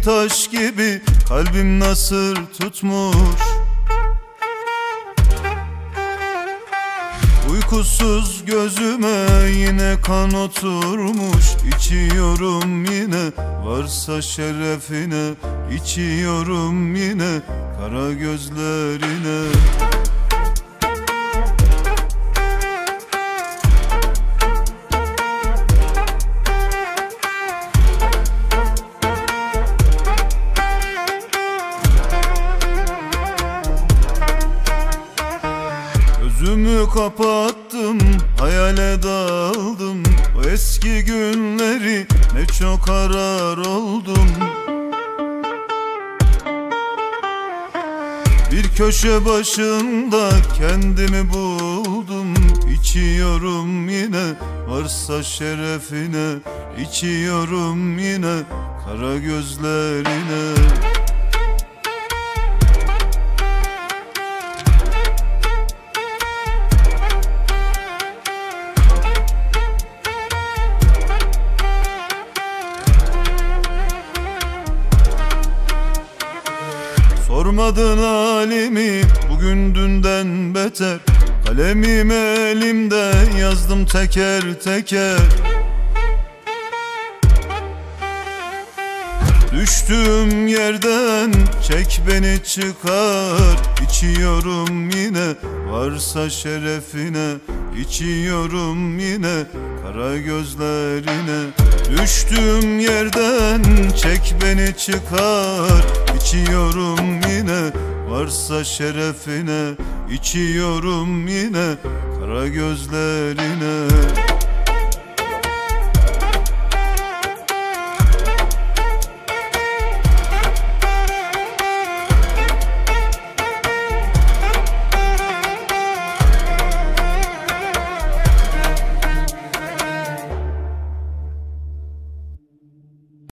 taş gibi kalbim nasır tutmuş. Uykusuz gözüme yine kan oturmuş. İçiyorum yine varsa şerefine, İçiyorum yine kara gözlerine. Gözümü kapattım, hayale daldım. O eski günleri ne çok arar oldum. Bir köşe başında kendimi buldum. İçiyorum yine varsa şerefine, İçiyorum yine kara gözlerine. Sormadın halimi bugün dünden beter. Kalemim elimde yazdım teker teker. Düştüğüm yerden çek beni çıkar. İçiyorum yine varsa şerefine, İçiyorum yine kara gözlerine. Düştüğüm yerden çek beni çıkar. İçiyorum yine varsa şerefine, İçiyorum yine kara gözlerine.